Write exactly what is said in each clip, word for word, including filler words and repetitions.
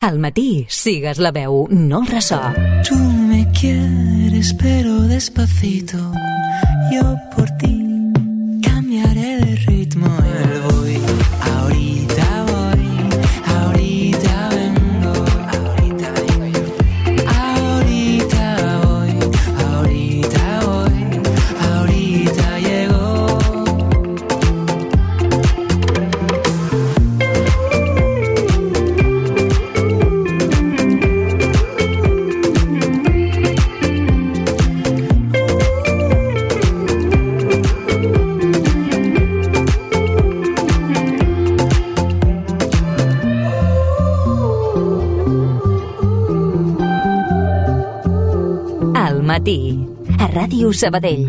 Al matí, sigues la veu, no el ressò. Tú me quieres pero despacito. Yo por ti cambiaré de ritmo. El voy, ahorita voy, ahorita vengo, ahorita vengo. Ahorita voy, ahorita voy, ahorita llego. Matí, a Ràdio Sabadell.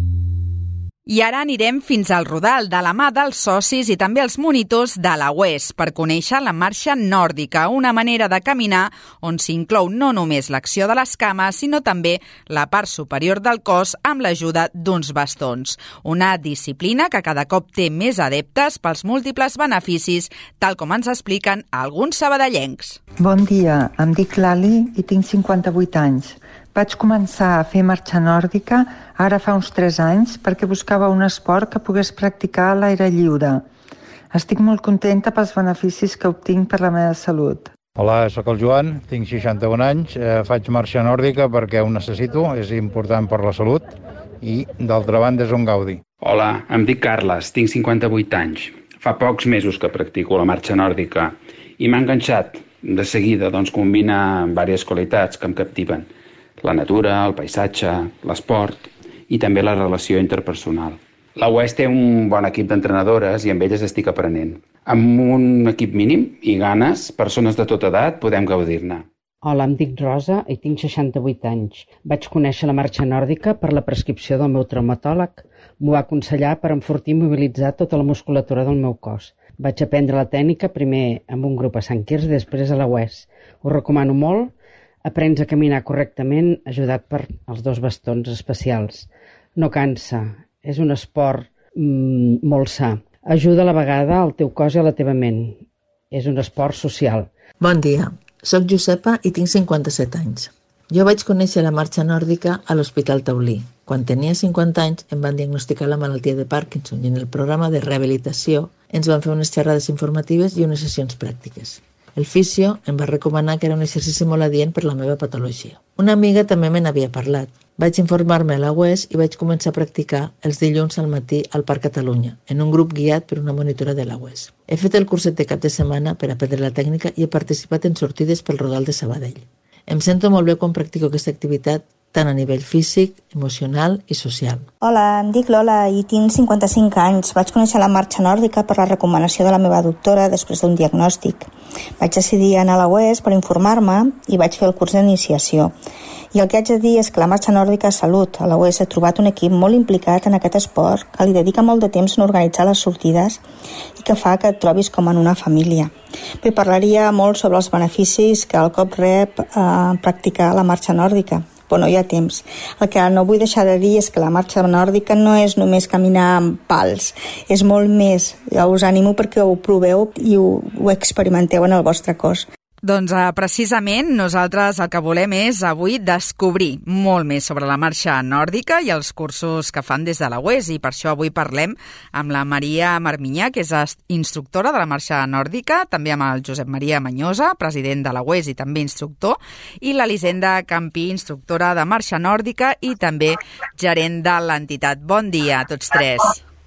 I ara anirem fins al Rodal, de la mà dels socis i també els monitors de la U E S, per conèixer la marxa nòrdica, una manera de caminar on s'inclou no només l'acció de les cames, sinó també la part superior del cos amb l'ajuda d'uns bastons. Una disciplina que cada cop té més adeptes pels múltiples beneficis, tal com ens expliquen alguns sabadellencs. Bon dia, em dic Lali i tinc cinquanta-vuit anys. Vaig començar a fer marxa nòrdica ara fa uns tres anys perquè buscava un esport que pogués practicar a l'aire lliure. Estic molt contenta pels beneficis que obtinc per la meva salut. Hola, sóc el Joan, tinc seixanta-un anys, eh, faig marxa nòrdica perquè ho necessito, és important per la salut i d'altra banda és un gaudi. Hola, em dic Carles, tinc cinquanta-vuit anys. Fa pocs mesos que practico la marxa nòrdica i m'ha enganxat. De seguida doncs, combina diverses qualitats que em captiven. La natura, el paisatge, l'esport i també la relació interpersonal. La U E S té un bon equip d'entrenadores i amb elles estic aprenent. Amb un equip mínim i ganes, persones de tota edat podem gaudir-ne. Hola, em dic Rosa i tinc seixanta-vuit anys. Vaig conèixer la marxa nòrdica per la prescripció del meu traumatòleg. M'ho va aconsellar per enfortir i mobilitzar tota la musculatura del meu cos. Vaig aprendre la tècnica primer amb un grup a Sant Quirze i després a la U E S. Ho recomano molt. Aprens a caminar correctament ajudat per els dos bastons especials. No cansa, és un esport mm, molt sa. Ajuda a la vegada al teu cos i a la teva ment. És un esport social. Bon dia, soc Josepa i tinc cinquanta-set anys. Jo vaig conèixer la marxa nòrdica a l'Hospital Taulí. Quan tenia cinquanta anys em van diagnosticar la malaltia de Parkinson i en el programa de rehabilitació ens van fer unes xerrades informatives i unes sessions pràctiques. El fisio em va recomanar que era un exercici molt adient per la meva patologia. Una amiga també me n'havia parlat. Vaig informar-me a la U E S i vaig començar a practicar els dilluns al matí al Parc Catalunya, en un grup guiat per una monitora de la U E S. He fet el curset de cap de setmana per aprendre la tècnica i he participat en sortides pel Rodal de Sabadell. Em sento molt bé quan practico aquesta activitat tant a nivell físic, emocional i social. Hola, em dic Lola i tinc cinquanta-cinc anys. Vaig conèixer la marxa nòrdica per la recomanació de la meva doctora després d'un diagnòstic. Vaig decidir anar a la U E S per informar-me i vaig fer el curs d'iniciació. I el que haig de dir és que la marxa nòrdica és salut. A la U E S he trobat un equip molt implicat en aquest esport que li dedica molt de temps en organitzar les sortides i que fa que et trobis com en una família. Bé, parlaria molt sobre els beneficis que el cop rep eh, practicar la marxa nòrdica. Però no hi ha temps. El que no vull deixar de dir és que la marxa nòrdica no és només caminar amb pals, és molt més. Jo us animo perquè ho proveu i ho, ho experimenteu en el vostre cos. Doncs eh, precisament nosaltres el que volem és avui descobrir molt més sobre la marxa nòrdica i els cursos que fan des de la U E S i per això avui parlem amb la Maria Marminyà, que és instructora de la marxa nòrdica, també amb el Josep Maria Manyosa, president de la U E S i també instructor, i l'Elisenda Campí, instructora de marxa nòrdica i també gerent de l'entitat. Bon dia a tots tres.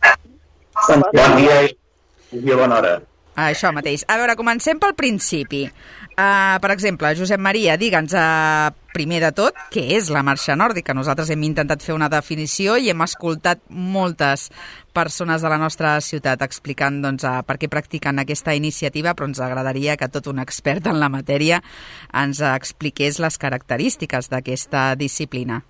Bon dia i bona hora. Això mateix. A veure, comencem pel principi. Uh, per exemple, Josep Maria, digue'ns uh, primer de tot què és la marxa nòrdica. Nosaltres hem intentat fer una definició i hem escoltat moltes persones de la nostra ciutat explicant doncs, uh, per què practiquen aquesta iniciativa, però ens agradaria que tot un expert en la matèria ens uh, expliqués les característiques d'aquesta disciplina.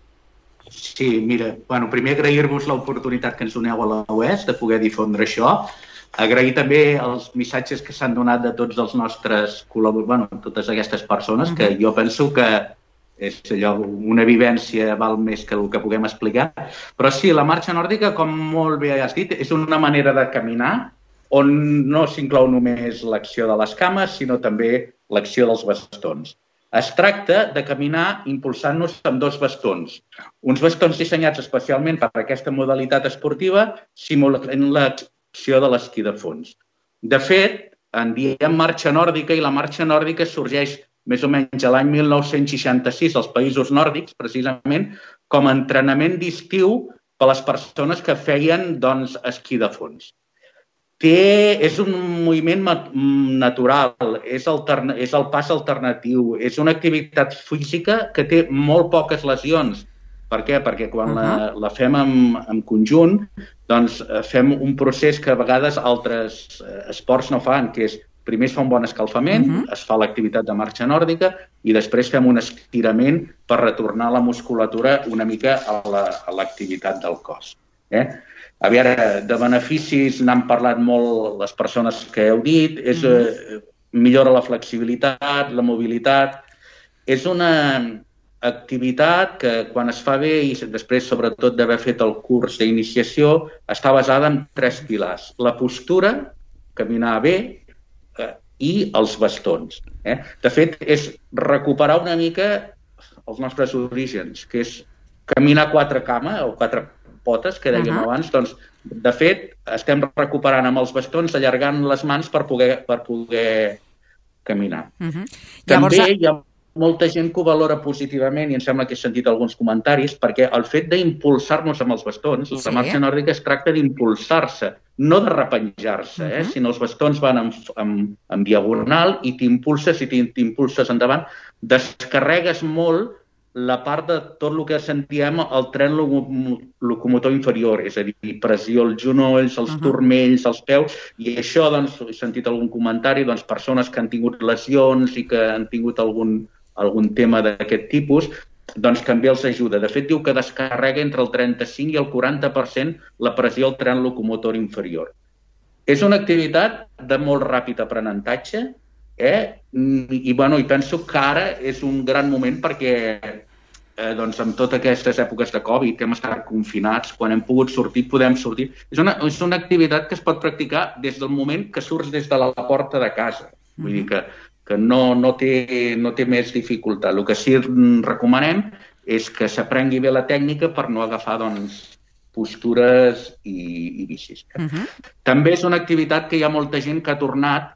Sí, mira, bueno, primer agrair-vos l'oportunitat que ens doneu a la U E S de poder difondre això. Agrair també els missatges que s'han donat de tots els nostres col·laboradors, bueno, totes aquestes persones, que jo penso que és allò, una vivència val més que el que puguem explicar. Però sí, la marxa nòrdica, com molt bé has dit, és una manera de caminar on no s'inclou només l'acció de les cames, sinó també l'acció dels bastons. Es tracta de caminar impulsant-nos amb dos bastons. Uns bastons dissenyats especialment per a aquesta modalitat esportiva simulant l'acció de l'esquí de fons. De fet, en diem marxa nòrdica i la marxa nòrdica sorgeix més o menys a l'any mil nou-cents seixanta-sis als països nòrdics, precisament, com a entrenament d'estiu per a les persones que feien doncs, esquí de fons. Té, és un moviment natural, és, alterna, és el pas alternatiu, és una activitat física que té molt poques lesions. Per què? Perquè quan uh-huh. la, la fem en, en conjunt, doncs fem un procés que a vegades altres esports no fan, que és primer es fa un bon escalfament, uh-huh. es fa l'activitat de marxa nòrdica i després fem un estirament per retornar la musculatura una mica a l'activitat del cos. Eh? A veure, de beneficis n'han parlat molt les persones que heu dit, és, eh, millora la flexibilitat, la mobilitat. És una activitat que quan es fa bé i després sobretot d'haver fet el curs d'iniciació està basada en tres pilars. La postura, caminar bé, eh, i els bastons. Eh? De fet, és recuperar una mica els nostres orígens, que és caminar quatre cames o quatre potes, que dèiem uh-huh. abans, doncs, de fet, estem recuperant amb els bastons, allargant les mans per poder, per poder caminar. Uh-huh. També Llavors... hi ha molta gent que ho valora positivament i em sembla que he sentit alguns comentaris, perquè el fet d'impulsar-nos amb els bastons, sí. la marxa nòrdica es tracta d'impulsar-se, no de repenjar-se, eh? uh-huh. sinó els bastons van en, en, en diagonal i t'impulses i t'impulses endavant, descarregues molt la part de tot el que sentíem el tren locomotor inferior, és a dir, pressió als genolls, als uh-huh. turmells, als peus, i això, doncs, he sentit algun comentari, doncs, persones que han tingut lesions i que han tingut algun, algun tema d'aquest tipus, doncs també els ajuda. De fet, diu que descarrega entre el trenta-cinc i el quaranta per cent la pressió al tren locomotor inferior. És una activitat de molt ràpid aprenentatge, Eh? I, bueno, i penso que ara és un gran moment perquè eh, doncs, amb totes aquestes èpoques de Covid que hem estat confinats, quan hem pogut sortir, podem sortir. És una, és una activitat que es pot practicar des del moment que surts des de la porta de casa. Vull mm-hmm. dir que, que no, no, té, no té més dificultat. El que sí recomanem és que s'aprengui bé la tècnica per no agafar doncs, postures i, i vicis. Mm-hmm. També és una activitat que hi ha molta gent que ha tornat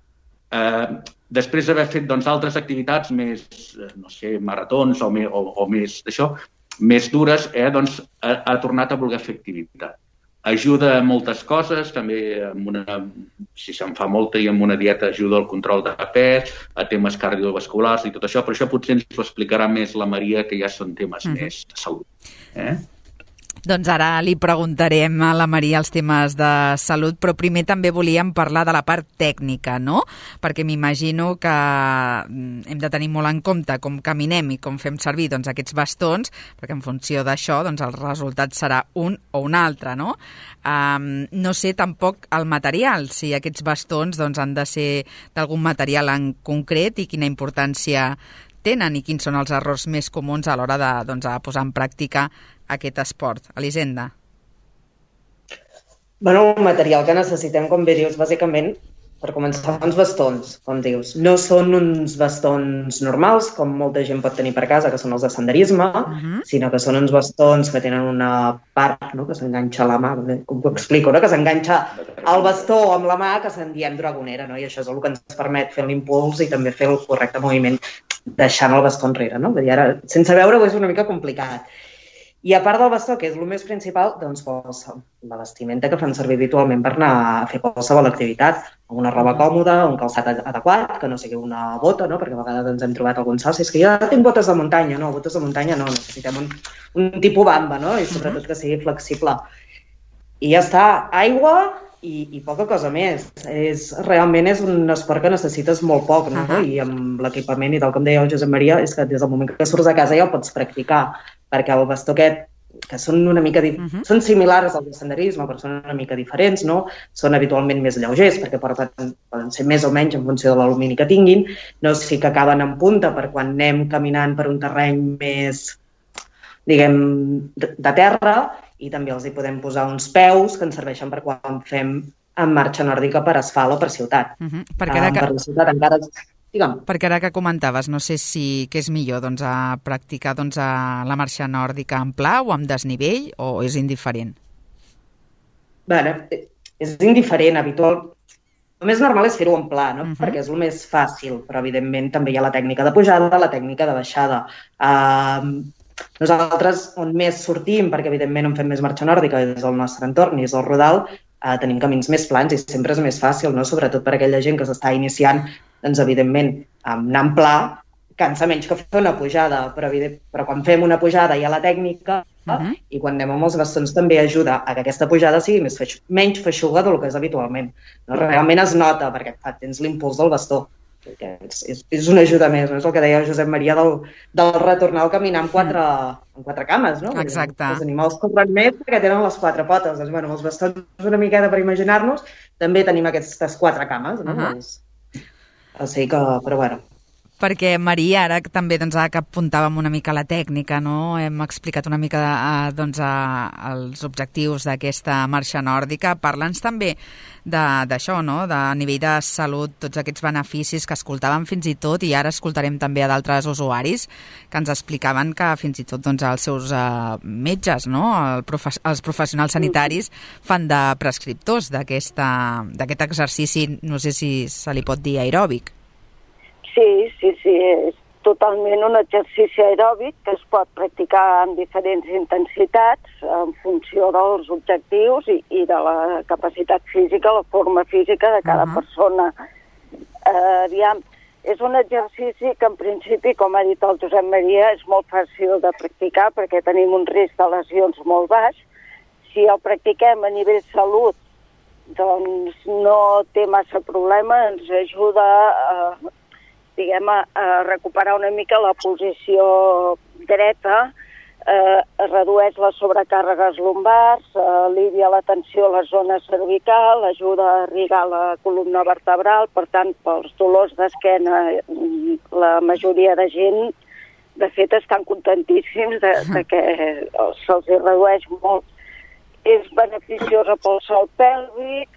eh, després d'haver fet doncs, altres activitats més, no sé, maratons o, me, o, o més d'això, més dures, eh, doncs, ha, ha tornat a voler fer activitat. Ajuda a moltes coses, també amb una, si se'n fa molta i amb una dieta ajuda al control de pes, a temes cardiovasculars i tot això, però això potser ens ho explicarà més la Maria, que ja són temes mm-hmm. més de salut. Eh? Doncs ara li preguntarem a la Maria els temes de salut, però primer també volíem parlar de la part tècnica, no? Perquè m'imagino que hem de tenir molt en compte com caminem i com fem servir doncs, aquests bastons, perquè en funció d'això doncs, el resultat serà un o un altre, no? Um, no sé tampoc el material, si aquests bastons doncs, han de ser d'algun material en concret i quina importància tenen i quins són els errors més comuns a l'hora de doncs, a posar en pràctica aquest esport. Elisenda. Bueno, el material que necessitem, com bé dius, bàsicament, per començar, uns bastons, com dius. No són uns bastons normals, com molta gent pot tenir per casa, que són els de senderisme, uh-huh. sinó que són uns bastons que tenen una part no, que s'enganxa a la mà, com ho explico, no? Que s'enganxa el bastó amb la mà, que se'n diem dragonera, no? I això és el que ens permet fer l'impuls i també fer el correcte moviment deixant el bastó enrere. No? Vull dir, ara, sense veure-ho és una mica complicat. I a part del bastó, que és el més principal, doncs la vestimenta que fan servir habitualment per anar a fer qualsevol activitat, una roba còmoda, un calçat adequat, que no sigui una bota, no? Perquè a vegades ens hem trobat alguns salts, és que jo tinc botes de muntanya, no, botes de muntanya no, necessitem un, un tipus bamba, no? I sobretot que sigui flexible. I ja està, aigua i, i poca cosa més. És, realment és un esport que necessites molt poc, no? Uh-huh. I amb l'equipament i tal com deia el Josep Maria, és que des del moment que surts a casa ja el pots practicar, perquè el bastó aquest, que són una mica di- uh-huh. són similars al senderisme, però són una mica diferents, no? Són habitualment més lleugers, perquè poden, poden ser més o menys en funció de l'alumini que tinguin, no sí que acaben en punta per quan anem caminant per un terreny més, diguem, de, de terra, i també els hi podem posar uns peus que ens serveixen per quan fem en marxa nòrdica per asfalt o per ciutat. Uh-huh. Perquè de... Per la ciutat encara... Digue'm. Perquè ara que comentaves, no sé si què és millor, doncs, a practicar doncs, a la marxa nòrdica en pla o amb desnivell, o és indiferent? Bé, és indiferent, habitual. El més normal és fer-ho en pla, no? Uh -huh. Perquè és el més fàcil, però evidentment també hi ha la tècnica de pujada, la tècnica de baixada. Uh, nosaltres, on més sortim, perquè evidentment on fem més marxa nòrdica és el nostre entorn i és el Rodal, uh, tenim camins més plans i sempre és més fàcil, no? Sobretot per aquella gent que s'està iniciant, doncs evidentment anar en pla cansa menys que fer una pujada, però, evident, però quan fem una pujada hi ha la tècnica uh-huh. i quan anem amb els bastons també ajuda a que aquesta pujada sigui més feix, menys feixuga del que és habitualment. No? Realment es nota perquè tens l'impuls del bastó. És, és, és una ajuda més, no? És el que deia Josep Maria del, del retornar al caminar amb quatre, amb quatre cames, no? Exacte. Els animals corren més perquè tenen les quatre potes. Doncs, bueno, els bastons una miqueta per imaginar-nos, també tenim aquestes quatre cames, no? Uh-huh. Els, o sigui que, però bueno. Perquè, Maria, ara també doncs, que apuntàvem una mica la tècnica, no? Hem explicat una mica eh, doncs, eh, els objectius d'aquesta marxa nòrdica. Parla'ns també d'això, no? De, a nivell de salut, tots aquests beneficis que escoltàvem fins i tot, i ara escoltarem també a d'altres usuaris que ens explicaven que fins i tot doncs, els seus eh, metges, no? El profe els professionals sanitaris fan de prescriptors d'aquest exercici, no sé si se li pot dir aeròbic. Sí, sí, sí, és totalment un exercici aeròbic que es pot practicar amb diferents intensitats en funció dels objectius i, i de la capacitat física, la forma física de cada uh-huh. persona. Eh, aviam, és un exercici que en principi, com ha dit el Josep Maria, és molt fàcil de practicar perquè tenim un risc de lesions molt baix. Si el practiquem a nivell salut, doncs no té massa problema, ens ajuda a diguem, a, a recuperar una mica la posició dreta, eh, redueix les sobrecàrregues lumbars, eh, alivia la tensió a la zona cervical, ajuda a irrigar la columna vertebral, per tant, pels dolors d'esquena, la majoria de gent, de fet, estan contentíssims de, de que se'ls redueix molt. És beneficiosa pel sòl pèlvic,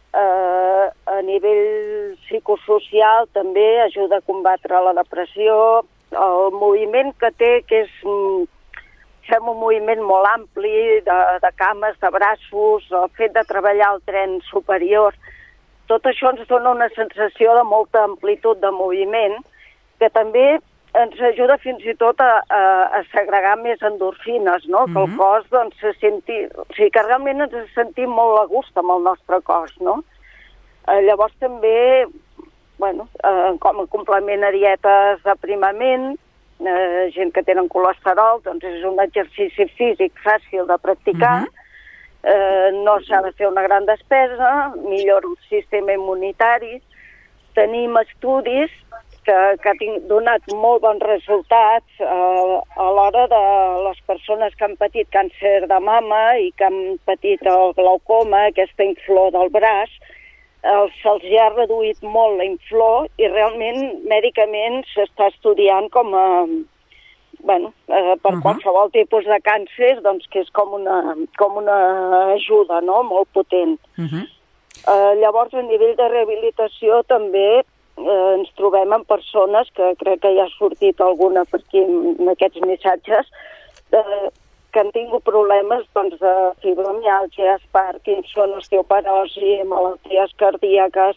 Uh, a nivell psicosocial també ajuda a combatre la depressió. El moviment que té, que és mm, fem un moviment molt ampli de, de cames, de braços, el fet de treballar el tren superior, tot això ens dona una sensació de molta amplitud de moviment que també ens ajuda fins i tot a, a, a segregar més endorfines, no? Mm-hmm. Que el cos doncs, se senti... O sigui, que realment ens sentim molt a gust amb el nostre cos, no? Eh, llavors també, bueno, eh, com a complement a dietes d'aprimament, eh, gent que tenen colesterol, doncs és un exercici físic fàcil de practicar, mm-hmm. eh, no s'ha de fer una gran despesa, millora el sistema immunitari, tenim estudis que, que han donat molt bons resultats eh, a l'hora de les persones que han patit càncer de mama i que han patit el glaucoma, aquesta inflor del braç, eh, se'ls ha reduït molt la inflor i realment mèdicament s'està estudiant com a, bueno, eh, per uh-huh. qualsevol tipus de càncer, doncs que és com una, com una ajuda, no?, molt potent. Uh-huh. eh, llavors, a nivell de rehabilitació també Eh, ens trobem amb persones, que crec que ja ha sortit alguna per aquí en aquests missatges, eh, que han tingut problemes doncs, de fibromiàlgies, Parkinson, osteoporosi, malalties cardíaques,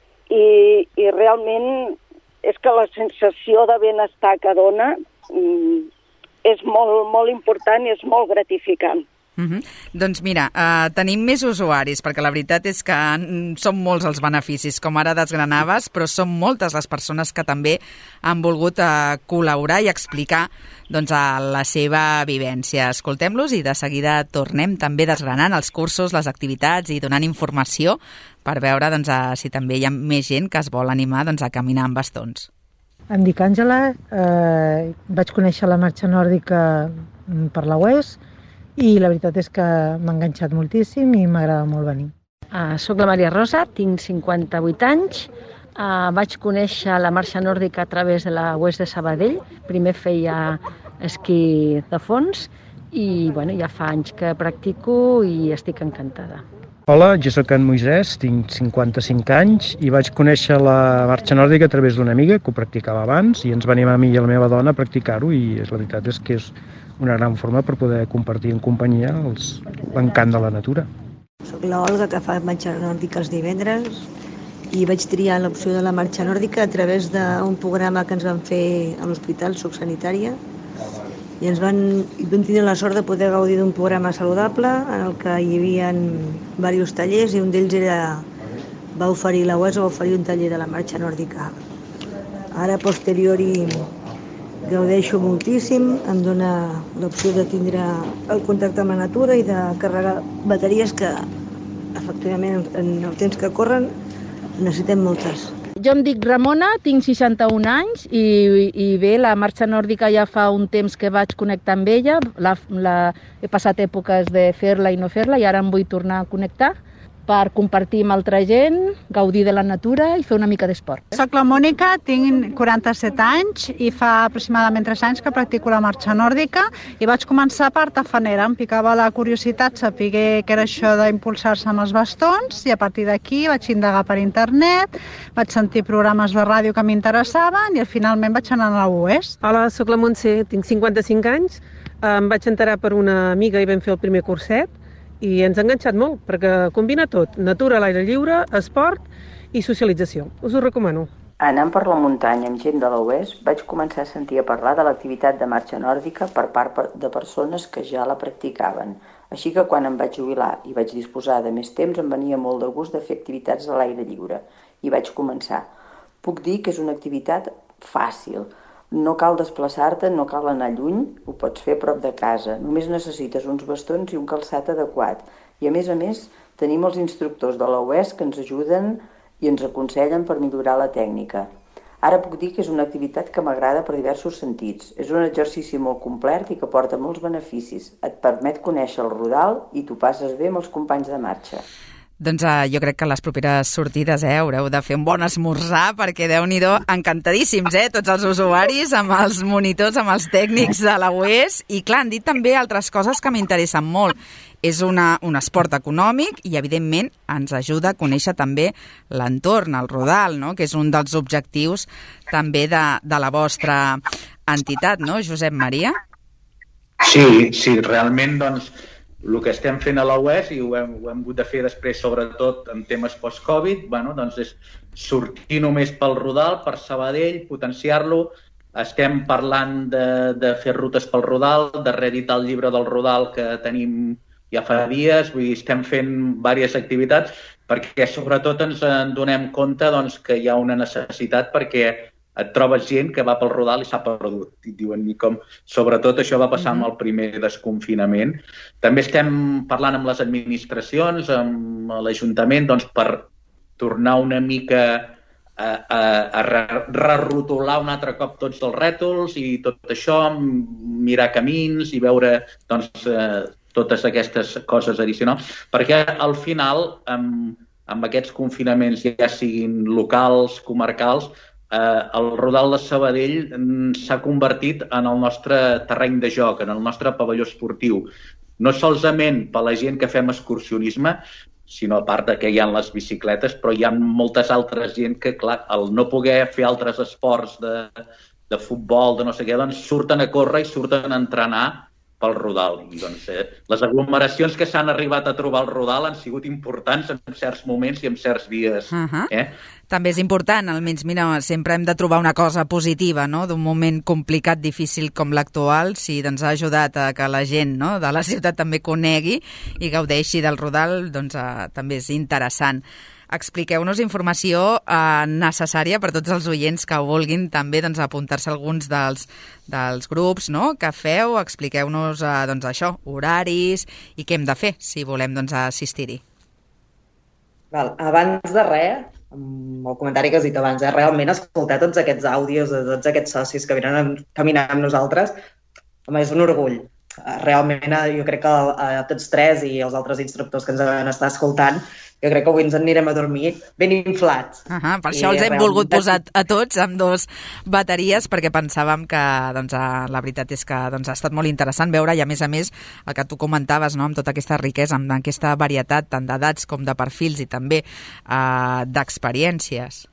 i, i realment és que la sensació de benestar que dona mm, és molt, molt important i és molt gratificant. Uh-huh. Doncs mira, uh, tenim més usuaris, perquè la veritat és que són molts els beneficis, com ara desgranaves, però són moltes les persones que també han volgut uh, col·laborar i explicar doncs, uh, la seva vivència. Escoltem-los i de seguida tornem també desgranant els cursos, les activitats i donant informació per veure doncs, uh, si també hi ha més gent que es vol animar doncs, a caminar amb bastons. Em dic Àngela, eh, vaig conèixer la marxa nòrdica per la U E S i la veritat és que m'ha enganxat moltíssim i m'agrada molt venir. Uh, soc la Maria Rosa, tinc cinquanta-vuit anys, uh, vaig conèixer la marxa nòrdica a través de la U E S de Sabadell, primer feia esquí de fons i bueno, ja fa anys que practico i estic encantada. Hola, jo sóc en Moisès, tinc cinquanta-cinc anys i vaig conèixer la marxa nòrdica a través d'una amiga que ho practicava abans i ens venim a mi i a la meva dona a practicar-ho i la veritat és que és una gran forma per poder compartir en companyia els, l'encant de la natura. Soc l'Olga, que fa marxa nòrdica els divendres i vaig triar l'opció de la marxa nòrdica a través d'un programa que ens van fer a l'hospital, soc sanitària, i ens van, vam tenir la sort de poder gaudir d'un programa saludable en el que hi havia diversos tallers i un d'ells era, va oferir, la U E S va oferir un taller de la marxa nòrdica. Ara, a posteriori, gaudeixo moltíssim, em dona l'opció de tindre el contacte amb la natura i de carregar bateries que, efectivament, en el temps que corren, necessitem moltes. Jo em dic Ramona, tinc seixanta-un anys i, i bé, la marxa nòrdica ja fa un temps que vaig connectar amb ella. La, la, he passat èpoques de fer-la i no fer-la i ara em vull tornar a connectar per compartir amb altra gent, gaudir de la natura i fer una mica d'esport. Soc la Mònica, tinc quaranta-set anys i fa aproximadament tres anys que practico la marxa nòrdica i vaig començar per tafanera. Em picava la curiositat saber què era això d'impulsar-se amb els bastons i a partir d'aquí vaig indagar per internet, vaig sentir programes de ràdio que m'interessaven i finalment vaig anar a la U E S. Hola, sóc la Montse, tinc cinquanta-cinc anys, em vaig enterar per una amiga i vam fer el primer curset i ens ha enganxat molt, perquè combina tot, natura a l'aire lliure, esport i socialització. Us ho recomano. Anant per la muntanya amb gent de l'U E S, vaig començar a sentir a parlar de l'activitat de marxa nòrdica per part de persones que ja la practicaven. Així que quan em vaig jubilar i vaig disposar de més temps, em venia molt de gust de fer activitats a l'aire lliure. I vaig començar. Puc dir que és una activitat fàcil. No cal desplaçar-te, no cal anar lluny, ho pots fer a prop de casa. Només necessites uns bastons i un calçat adequat. I a més a més, tenim els instructors de la U E S que ens ajuden i ens aconsellen per millorar la tècnica. Ara puc dir que és una activitat que m'agrada per diversos sentits. És un exercici molt complet i que porta molts beneficis. Et permet conèixer el rodal i t'ho passes bé amb els companys de marxa. Doncs uh, jo crec que les properes sortides eh, haureu de fer un bon esmorzar perquè, Déu-n'hi-do, encantadíssims, eh, tots els usuaris, amb els monitors, amb els tècnics de la U E S. I clar, han dit també altres coses que m'interessen molt. És una, un esport econòmic i, evidentment, ens ajuda a conèixer també l'entorn, el rodal, no?, que és un dels objectius també de, de la vostra entitat, no, Josep Maria? Sí, sí, realment, doncs, el que estem fent a la U E S, i ho hem, ho hem hagut de fer després, sobretot en temes post-Covid, bueno, doncs és sortir només pel rodal, per Sabadell, potenciar-lo. Estem parlant de, de fer rutes pel rodal, de reeditar el llibre del rodal que tenim ja fa dies, vull dir, estem fent diverses activitats perquè sobretot ens en donem compte doncs, que hi ha una necessitat perquè et trobes gent que va pel rodal i s'ha perdut. I diuen, i com, sobretot això va passar amb el primer desconfinament. També estem parlant amb les administracions, amb l'Ajuntament, doncs, per tornar una mica a, a, a rerotular un altre cop tots els rètols i tot això, mirar camins i veure doncs, eh, totes aquestes coses addicionals, perquè al final, amb, amb aquests confinaments, ja siguin locals, comarcals, Eh, el rodal de Sabadell s'ha convertit en el nostre terreny de joc, en el nostre pavelló esportiu. No solament per la gent que fem excursionisme, sinó a part que hi ha les bicicletes, però hi ha moltes altres gent que, clar, al no poder fer altres esports de, de futbol, de no sé què, doncs surten a córrer i surten a entrenar pel rodal. I, doncs, eh, les aglomeracions que s'han arribat a trobar al rodal han sigut importants en certs moments i en certs dies. Uh-huh. eh? També és important, almenys, mira, sempre hem de trobar una cosa positiva, no?, d'un moment complicat, difícil com l'actual, si doncs, ha ajudat a que la gent, no?, de la ciutat també conegui i gaudeixi del rodal, doncs eh, també és interessant. Expliqueu-nos informació eh, necessària per tots els oients que vulguin també doncs, apuntar-se a alguns dels, dels grups, no?, que feu. Expliqueu-nos eh, doncs, això, horaris i què hem de fer si volem doncs, assistir-hi. Val. Abans de res, amb el comentari que has dit abans, eh, realment escoltar tots aquests àudios de tots aquests socis que venen caminant amb nosaltres, home, és un orgull. Realment, jo crec que a tots tres i els altres instructors que ens van estar escoltant, jo crec que avui ens anirem a dormir ben inflats. Uh -huh, per això I els hem realment... volgut posar a tots amb dos bateries, perquè pensàvem que doncs, la veritat és que doncs, ha estat molt interessant veure, i a més a més el que tu comentaves, no?, amb tota aquesta riquesa, amb aquesta varietat tant d'edats com de perfils i també eh, d'experiències.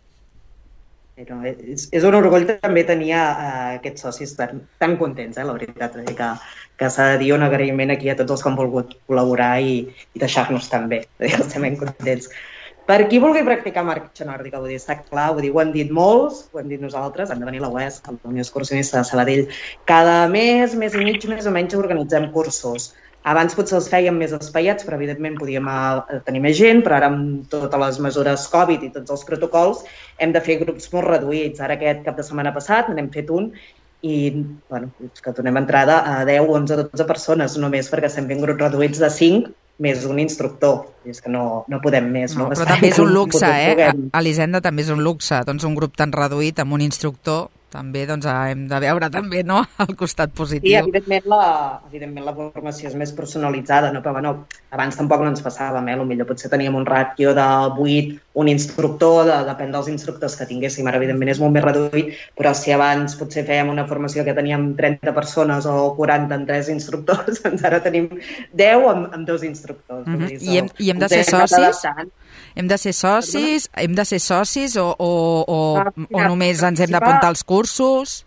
No, és, és un orgull també tenir uh, aquests socis tan, tan contents, eh, la veritat, que, que s'ha de dir un agraïment aquí a tots els que han volgut col·laborar i, i deixar-nos tan bé, estem ben contents. Per qui vulgui practicar marxa nòrdica, vull dir, està clar, vull dir, ho hem dit molts, ho hem dit nosaltres, hem de venir a la U E S, a la Unió Excursionista de Sabadell. Cada mes, mes i mig, més o menys, organitzem cursos. Abans potser els fèiem més espaiats, però evidentment podíem tenir més gent, però ara amb totes les mesures Covid i tots els protocols hem de fer grups molt reduïts. Ara aquest cap de setmana passat n'hem fet un i bueno, que donem entrada a deu, onze, dotze persones només perquè estem fent grups reduïts de cinc més un instructor. És que no, no podem més. No, no? Però també és un luxe, eh? Elisenda, també és un luxe. Doncs un grup tan reduït amb un instructor també doncs, hem de veure també, no?, el costat positiu. I evidentment la, evidentment la formació és més personalitzada, no? Però bueno, abans tampoc no ens passàvem, eh? Potser potser teníem un ràtio de vuit, un instructor, de, depèn dels instructors que tinguéssim, ara evidentment és molt més reduït, però si abans potser fèiem una formació que teníem trenta persones o quaranta en tres instructors, doncs ara tenim deu amb, amb dos instructors. Mm-hmm. Dir, I, hem, I hem de ser socis? Hem de ser socis? Hem de ser socis o, o, o, ah, o només ens hem d'apuntar als cursos?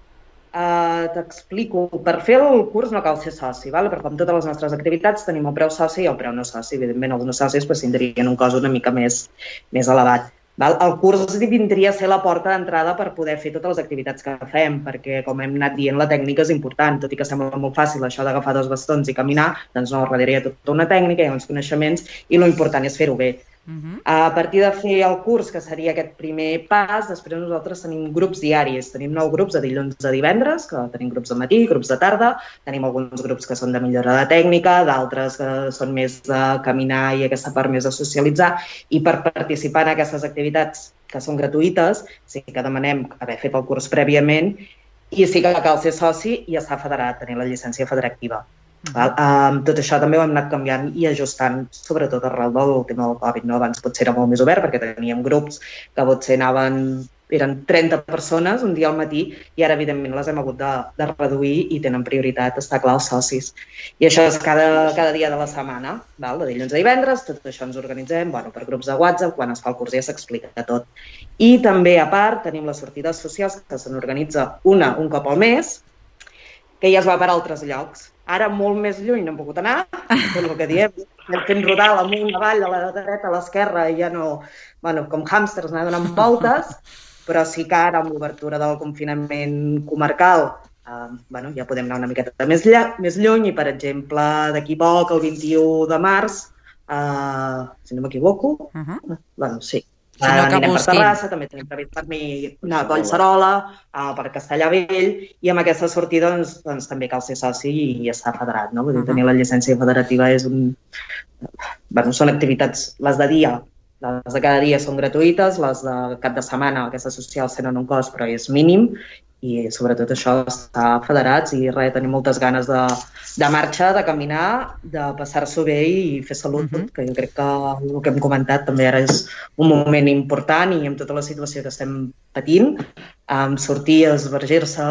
Uh, T'explico. Per fer el curs no cal ser soci, val? Però com totes les nostres activitats tenim el preu soci i el preu no soci. Evidentment, els no socis pues, tindrien un cost una mica més, més elevat. Val? El curs vindria a ser la porta d'entrada per poder fer totes les activitats que fem, perquè, com hem anat dient, la tècnica és important. Tot i que sembla molt fàcil això d'agafar dos bastons i caminar, doncs no, darrere hi ha tota una tècnica, hi ha uns coneixements i l'important és fer-ho bé. Uh-huh. A partir de fer el curs, que seria aquest primer pas, després nosaltres tenim grups diaris. Tenim nou grups de dilluns a divendres, que tenim grups de matí, grups de tarda, tenim alguns grups que són de millora de tècnica, d'altres que són més de caminar i aquesta part més de socialitzar, i per participar en aquestes activitats que són gratuïtes, sí que demanem haver fet el curs prèviament i sí que cal ser soci i estar federat, tenir la llicència federativa. Val? Um, tot això també ho hem anat canviant i ajustant, sobretot arrel del tema del Covid. No? Abans potser era molt més obert perquè teníem grups que potser anaven, eren trenta persones un dia al matí i ara evidentment les hem hagut de, de reduir i tenen prioritat, està clar, els socis. I això és cada, cada dia de la setmana, val? De dilluns a divendres, tot això ens organitzem bueno, per grups de WhatsApp, quan es fa el curs ja s'explica tot. I també a part tenim les sortides socials que se n'organitza una un cop al mes, que ja es va per altres llocs. Ara molt més lluny no hem pogut anar, tot el que diem, fent rodar amunt, avall, a la dreta, a l'esquerra, i ja no, bueno, com hàmsters, anar donant voltes, però sí que ara amb l'obertura del confinament comarcal eh, bueno, ja podem anar una miqueta més, més lluny i, per exemple, d'aquí poc, el vint-i-u de març, eh, si no m'equivoco, uh-huh. bueno, sí, Si no, anirem per Terrassa, també tenim previst per mi anar a Collserola, uh, per Castellavell, i amb aquesta sortida doncs, doncs, també cal ser soci i, i estar federat. No? Vull dir, tenir la llicència federativa és un... Bueno, són activitats, les de dia, les de cada dia són gratuïtes, les de cap de setmana, aquestes socials tenen un cost, però és mínim, i sobretot això, estar federats i res, tenir moltes ganes de, de marxa, de caminar, de passar-s'ho bé i fer salut, uh-huh. que jo crec que el que hem comentat també ara és un moment important i amb tota la situació que estem patint, um, sortir, esvergir-se,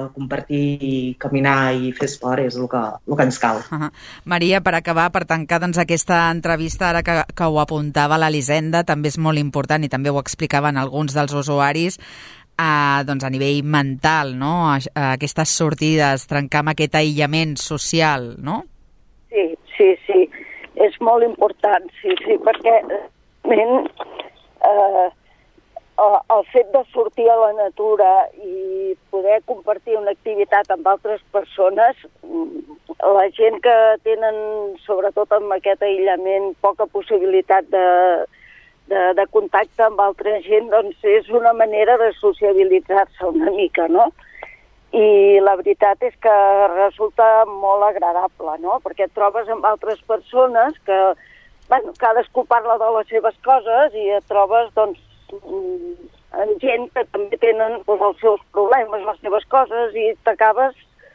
compartir, caminar i fer esport és el que, el que ens cal. Uh-huh. Maria, per acabar, per tancar doncs, aquesta entrevista, ara que, que ho apuntava l'Elisenda, també és molt important i també ho explicaven alguns dels usuaris, Uh, doncs a nivell mental, no? Uh, aquestes sortides, trencar amb aquest aïllament social, no? Sí, sí, sí, és molt important, sí, sí, perquè eh, el fet de sortir a la natura i poder compartir una activitat amb altres persones, la gent que tenen, sobretot amb aquest aïllament, poca possibilitat de De, de contacte amb altra gent, doncs és una manera de sociabilitzar-se una mica, no? I la veritat és que resulta molt agradable, no? Perquè et trobes amb altres persones que, bueno, cadascú parla de les seves coses i et trobes, doncs, amb gent que també tenen doncs, els seus problemes, les seves coses, i t'acabes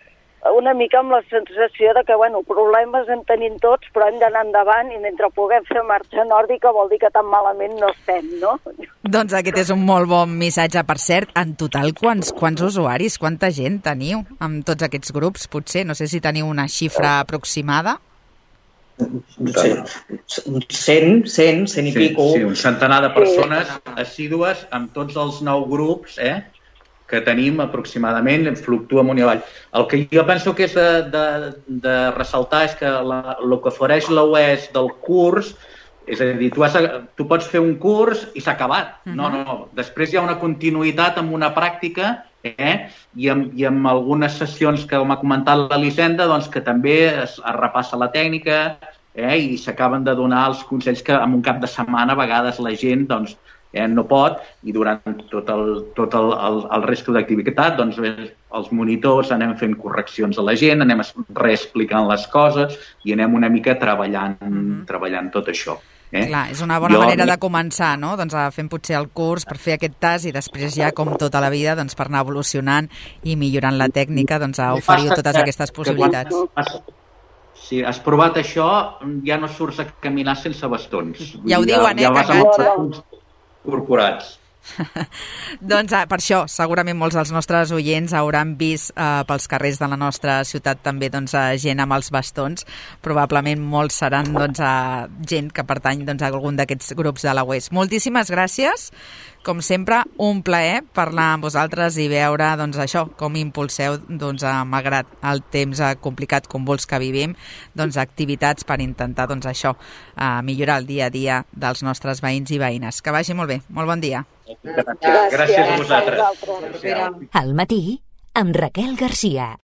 una mica amb la sensació de que, bueno, problemes en tenim tots, però hem d'anar endavant i mentre puguem fer marxa nòrdica vol dir que tan malament no estem, no? Doncs aquest és un molt bon missatge. Per cert, en total, quants, quants usuaris, quanta gent teniu amb tots aquests grups, potser? No sé si teniu una xifra aproximada. Sí, cent, cent, cent i sí, pico. Sí, un centenar de persones assídues amb tots els nou grups eh, que tenim aproximadament, fluctua amunt i avall. El que jo penso que és de, de, de ressaltar és que la, el que ofereix la U E S del curs, és a dir, tu, has, tu pots fer un curs i s'ha acabat. Uh-huh. No, no, després hi ha una continuïtat amb una pràctica eh, i, amb, i amb algunes sessions que m'ha comentat l'Elisenda, doncs, que també es, es repassa la tècnica eh, i s'acaben de donar els consells que en un cap de setmana a vegades la gent doncs, eh, no pot i durant tot el, tot el, el, el resto d'activitat doncs, els monitors anem fent correccions a la gent, anem reexplicant les coses i anem una mica treballant, mm-hmm. treballant tot això. Eh? Clar, és una bona jo... manera de començar, no? Doncs fent potser el curs per fer aquest tas i després ja, com tota la vida, doncs per anar evolucionant i millorant la tècnica, doncs oferiu totes aquestes possibilitats. Has, si has provat això, ja no surts a caminar sense bastons. Ja ho diuen, eh, ja, ja que enganxa. Corporats. Doncs eh, per això segurament molts dels nostres oients hauran vist eh, pels carrers de la nostra ciutat també doncs, eh, gent amb els bastons. Probablement molts seran doncs, eh, gent que pertany doncs, a algun d'aquests grups de la U E S. Moltíssimes gràcies. Com sempre, un plaer parlar amb vosaltres i veure doncs, això, com impulseu, doncs, eh, malgrat el temps eh, complicat com vols que vivim, doncs, activitats per intentar doncs, això, eh, millorar el dia a dia dels nostres veïns i veïnes. Que vagi molt bé. Molt bon dia. Gràcies, Gràcies a vosaltres. Al matí, amb Raquel Garcia.